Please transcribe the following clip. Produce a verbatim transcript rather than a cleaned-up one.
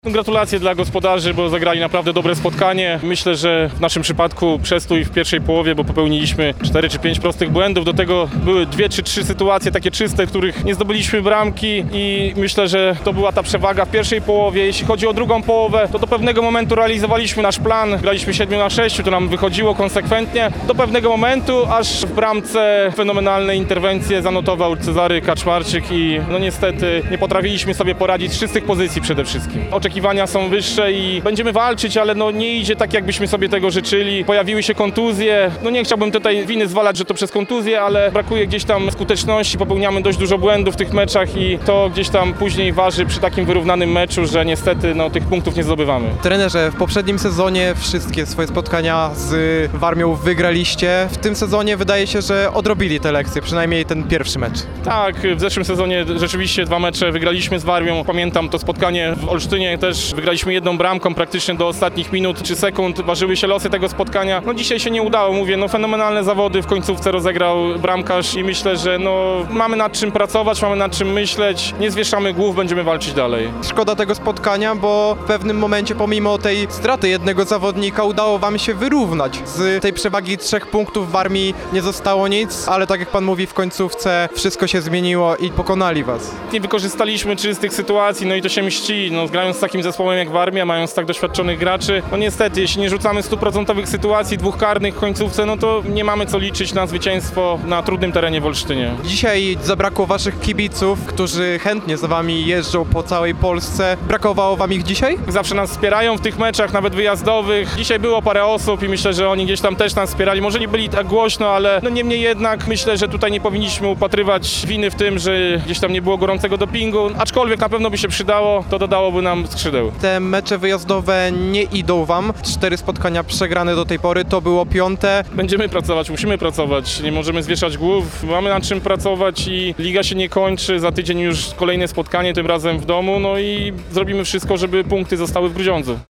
Gratulacje dla gospodarzy, bo zagrali naprawdę dobre spotkanie. Myślę, że w naszym przypadku przestój w pierwszej połowie, bo popełniliśmy cztery czy pięć prostych błędów. Do tego były dwie czy trzy sytuacje takie czyste, w których nie zdobyliśmy bramki i myślę, że to była ta przewaga w pierwszej połowie. Jeśli chodzi o drugą połowę, to do pewnego momentu realizowaliśmy nasz plan. Graliśmy siedmiu na sześciu, to nam wychodziło konsekwentnie. Do pewnego momentu, aż w bramce fenomenalne interwencje zanotował Cezary Kaczmarczyk i no niestety nie potrafiliśmy sobie poradzić z czystych pozycji przede wszystkim. Oczekiwania są wyższe i będziemy walczyć, ale no nie idzie tak, jakbyśmy sobie tego życzyli. Pojawiły się kontuzje. No nie chciałbym tutaj winy zwalać, że to przez kontuzję, ale brakuje gdzieś tam skuteczności. Popełniamy dość dużo błędów w tych meczach i to gdzieś tam później waży przy takim wyrównanym meczu, że niestety no, tych punktów nie zdobywamy. Trenerze, w poprzednim sezonie wszystkie swoje spotkania z Warmią wygraliście. W tym sezonie wydaje się, że odrobili te lekcje, przynajmniej ten pierwszy mecz. Tak, w zeszłym sezonie rzeczywiście dwa mecze wygraliśmy z Warmią. Pamiętam to spotkanie w Olsztynie, też wygraliśmy jedną bramką praktycznie do ostatnich minut czy sekund. Ważyły się losy tego spotkania. No dzisiaj się nie udało, mówię, no fenomenalne zawody w końcówce rozegrał bramkarz i myślę, że no mamy nad czym pracować, mamy nad czym myśleć. Nie zwieszamy głów, będziemy walczyć dalej. Szkoda tego spotkania, bo w pewnym momencie pomimo tej straty jednego zawodnika udało wam się wyrównać. Z tej przewagi trzech punktów w Warmii nie zostało nic, ale tak jak pan mówi, w końcówce wszystko się zmieniło i pokonali was. Nie wykorzystaliśmy czystych sytuacji, no i to się mści. No, grając z takim zespołem jak Warmia, mając tak doświadczonych graczy, no niestety, jeśli nie rzucamy stuprocentowych sytuacji, dwóch karnych w końcówce, no to nie mamy co liczyć na zwycięstwo na trudnym terenie w Olsztynie. Dzisiaj zabrakło waszych kibiców, którzy chętnie za wami jeżdżą po całej Polsce. Brakowało wam ich dzisiaj? Zawsze nas wspierają w tych meczach, nawet wyjazdowych. Dzisiaj było parę osób i myślę, że oni gdzieś tam też nas wspierali. Może nie byli tak głośno, ale no niemniej jednak myślę, że tutaj nie powinniśmy upatrywać winy w tym, że gdzieś tam nie było gorącego dopingu. Aczkolwiek na pewno by się przydało, to dodałoby nam skrzydeł. Te mecze wyjazdowe nie idą wam. Cztery spotkania przegrane do tej pory, to było piąte. Będziemy pracować, musimy pracować, nie możemy zwieszać głów, mamy nad czym pracować i liga się nie kończy, za tydzień już kolejne spotkanie, tym razem w domu, no i zrobimy wszystko, żeby punkty zostały w Grudziądzu.